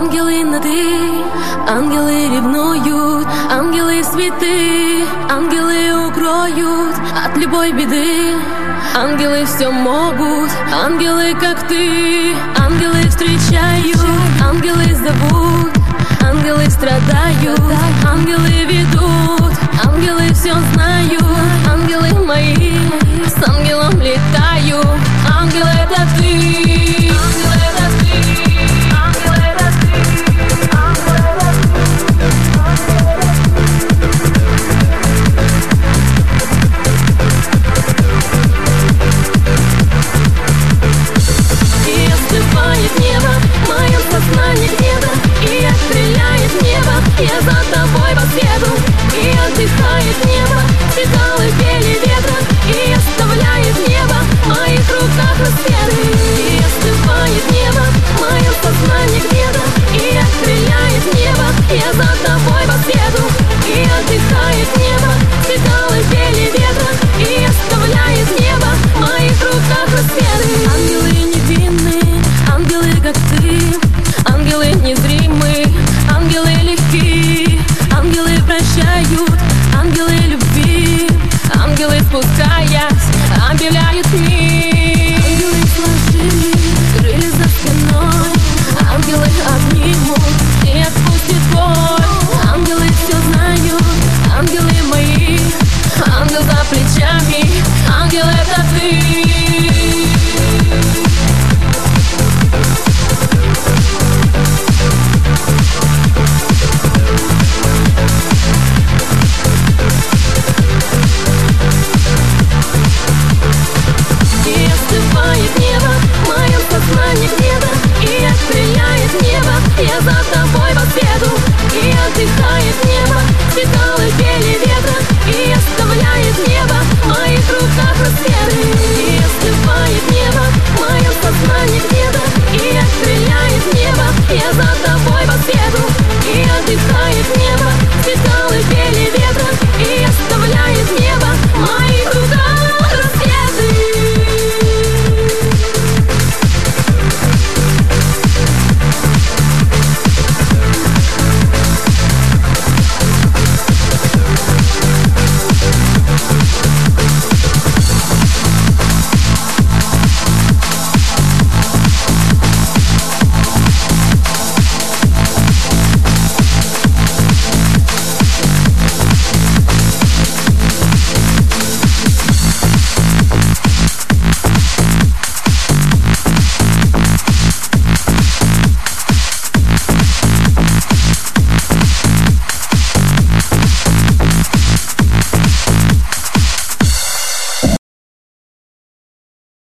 ангелы нады, ангелы ревнуют, ангелы цветы, ангелы укроют от любой беды. Ангелы все могут, ангелы как ты. Ангелы встречают, ангелы зовут, ангелы страдают, ангелы ведут, ангелы все знают. Ангелы мои, с ангелом летаю. Ангел — это ты. Ангел — это ты. Ангел — это ты. Ангел — это и остывает небо в моем сознании где-то, и отстреляет небо, я за тобой по свету. И отдыхает небо, цветалы пели ветра, и оставляет небо в моих руках рассветы. И остывает небо в моем сознании где-то, и отстреляет небо, я за тобой по свету. И отдыхает небо, цветалы пели ветра, и оставляет небо в моих руках рассветы. Ангелы невинные, ангелы как ты, ангелы незримые, ангелы легкие, ангелы прощают, ангелы любви, ангелы спускаясь объявляют мир. Ангелы сложили крылья за спиной, ангелы обнимут и отпустят боль. Ангелы все знают, ангелы мои, ангел за плечами, ангел — это ты. И остывает небо в моем сознании где-то, и отстреляет небо, я за тобой по свету. И отдыхает небо, цветалы пели ветра, и оставляет небо в моих руках рассветы. И остывает небо в моем сознании где-то, и отстреляет небо, я за тобой по свету.